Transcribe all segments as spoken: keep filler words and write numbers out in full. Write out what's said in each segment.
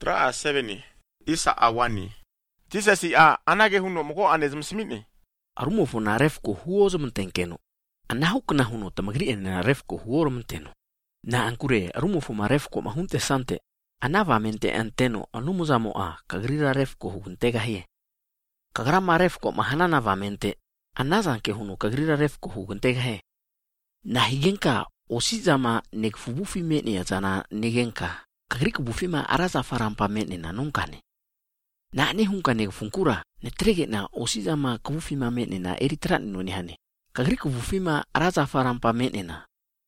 Raa seveni. Isa awani. Tisa si a anage huno moko anezm smini. Arumo fo na ref ko huozo mentenkeno. Anahu kena huno tamagri ene na ref ko huoro menteno. Na ankure arumo fo ma ref ko mahunte sante. Anava mente anteno anumuzamo a kagrira ref ko huguntega hie. Kagrama ref ko mahanana va mente. Anazanke huno kagrira ref ko huguntega he. Na higenka osizama nekfubufi mene ya zana negenka. Kagrik bufima araza farampa mene na nunkane. Na ne hunkane funkura ne trege na osizama kubufima mene na eritrat no ni hane. Kagrik bufima araza farampa mene na.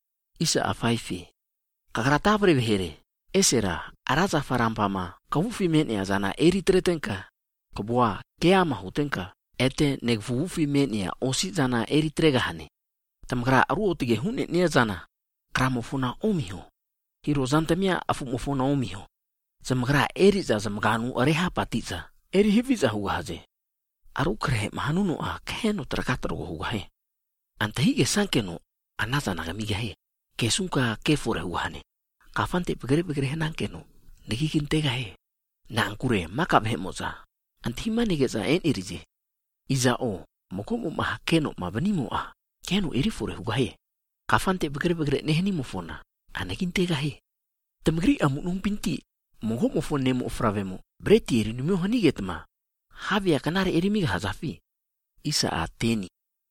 Isa afaifi. Kagrata brebehere. Esera araza farampa ma kubufi mene ya zana eritretenka. Kabua keama hutenka. Ete nekfubufi mene ya osizana eritrega hane. Tamgra aruo tige hune ne zana. Kramofuna omiho. Hiro zantamia afumofona omiho. Zamgra eri za zamganu areha patiza. Eri hiviza hugahaze. Aru kre mahanuno a keno trakatro hugahe. Antahige sankeno anaza nagamigahe. Kesunka kefore hugahane. Kafante pegere pegere henankeno. Negikintega he. Na ankure makabhe moza. Antihima negeza en irije. Iza o mokomo mahakeno mabanimo a. Keno eri fore hugahe. Kafante pegere pegere nehni mofona. Anakintega he. Tamgri amunung pinti. Moho mofon nemo ofravemo. Breti eri numio hanigetma. Havia kanare eri miga hazafi. Isa a teni.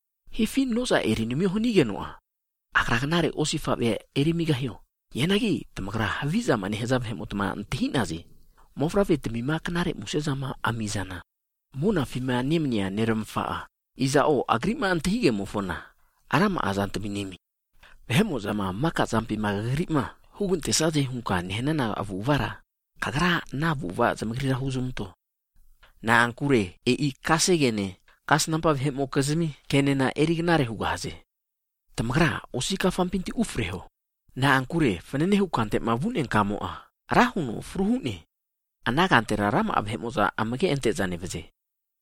Hefin noza eri numio hanigenoa. Akra kanare osifabe eri miga hio. Yenagi tamagra haviza mani hezabhemo tama antihinazi. Mofrave temima kanare musezama amizana. Mona fima nemnia neremfaa. Iza o agrima antihige mofona. Arama azantaminimi. Behemo zama maka zampi magrima. Hugun tesaze hunka nehenana avuvara. Kagra na buva zamagrira huzumto. Na ankure e i kasegene. Kas nampa behemo kazimi kene na erignare hugaze. Tamagra osika fampinti ufreho. Na ankure fanene hukante mavunen kamoa. Rahuno fruhune. Anagante rarama abhemoza amage ente zaneveze.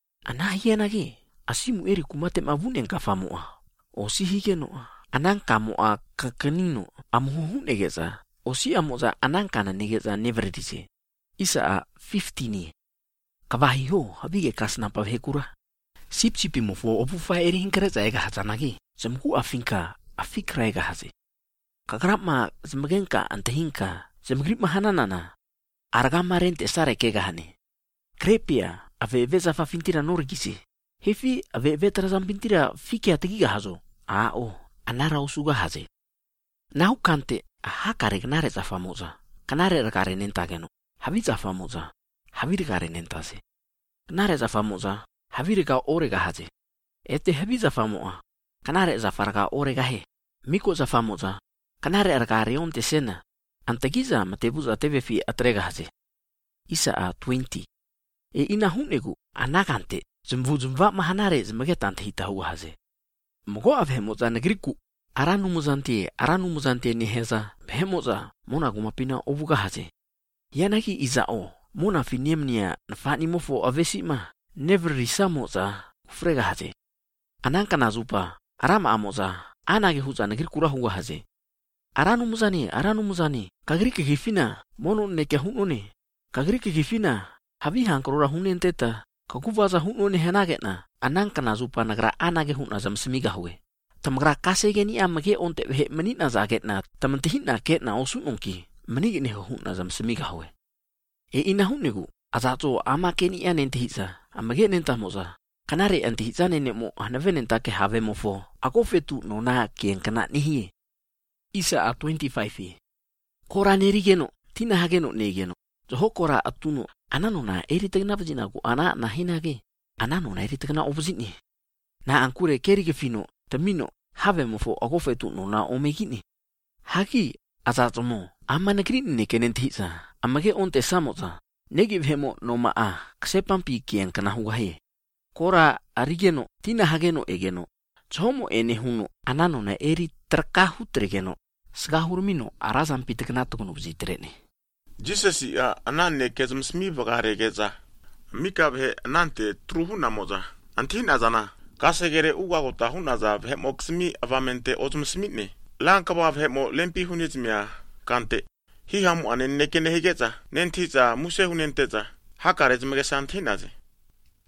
Anahienage asimu eri kumate mavunen kafamoa. Osihigenoa. Anankamoa kakanino amuhune geza. Osi amoza anankana negeza neverdize. Isa a fifteen. Kabahiho habige kasna pavhekura. Sip sipi mofo opufa eri hinkreza ega hazanagi. Zemhu afinka afikra ega haze. Kagrama zemagenka antehinka. Zemgrip mahananana. Argama rente sare kega hane. Krepia aveveza fa fintira norgisi. Hefi avevetara zampintira fike ategiga hazo. Ah o anara usuga haze. Nahu kante hakare gnare za famosa. Kanare regare nentageno. Haviza famosa. Havir gare nentase. Gnare za famosa. Havir ga orega haze. Ete haviza famoa. Kanare za farga orega he. Miko za famosa. Kanare regare onte sena. Antagiza matebuza tevefi atrega haze. Isa a twenty. E ina hunegu anagante. Zumvu zumva mahanare zmagetante hita huwa haze. Mogo avhemoza negriku. Aranu muzante, aranu muzante niheza, behemoza, mona gumapina obuga haze. Yanagi iza o, mona finemnia nafani mofo avesima, never risamoza, ufrega haze. Ananka nazupa, arama amoza, anage huza negrikura huwa haze. Aranu muzani, aranu muzani, kagrike gifina, mono neke hunone. Kagrike gifina, habi hankrora hunen teta, kakuvaza hunone henagena, ananka nazupa nagra anage huna zamsemiga huwe. Tamagra kasegeni amage onte he menina zagetna tamantihina ketna osunonki menigini huna zamsemiga huwe. E ina hunegu azato amakeni anentihisa amage nentamoza. Kanare antihisa nenemo hanavenentake have mofo. Ako fetu nona kien kana nihi. Isa a twenty-five. Kora nerigeno, tina hageno negeno. Zoho kora atuno, anano na eritegna vajina ku ana na hinage. Anano na eritegna opposite. Na ankure kerige fino, tamino, have mofo ako fetu nona omegini. Haki, azatomo, ama nagrini ne kenentihisa. Amage onte samoza. Negi vhemo no maa, ksepampi kien kana hugahe. Kora arigeno, tina hageno egeno. Chomo ene huno, anano na eri trakahu tregeno. Sgahurmino arazam piteknatukuno bzitrene. Jisesi a anane kezum smi vagare geza. Mikabhe anante truhu namoza. Antina zana. Kasegere uga gota hunaza vhemo ksmi avamente ozum smine. Lankaba vhemo lempi hunizmia kante. Hi hamu anen nekene higeza. Nentiza muse hunenteza. Hakarez megesanthinaze.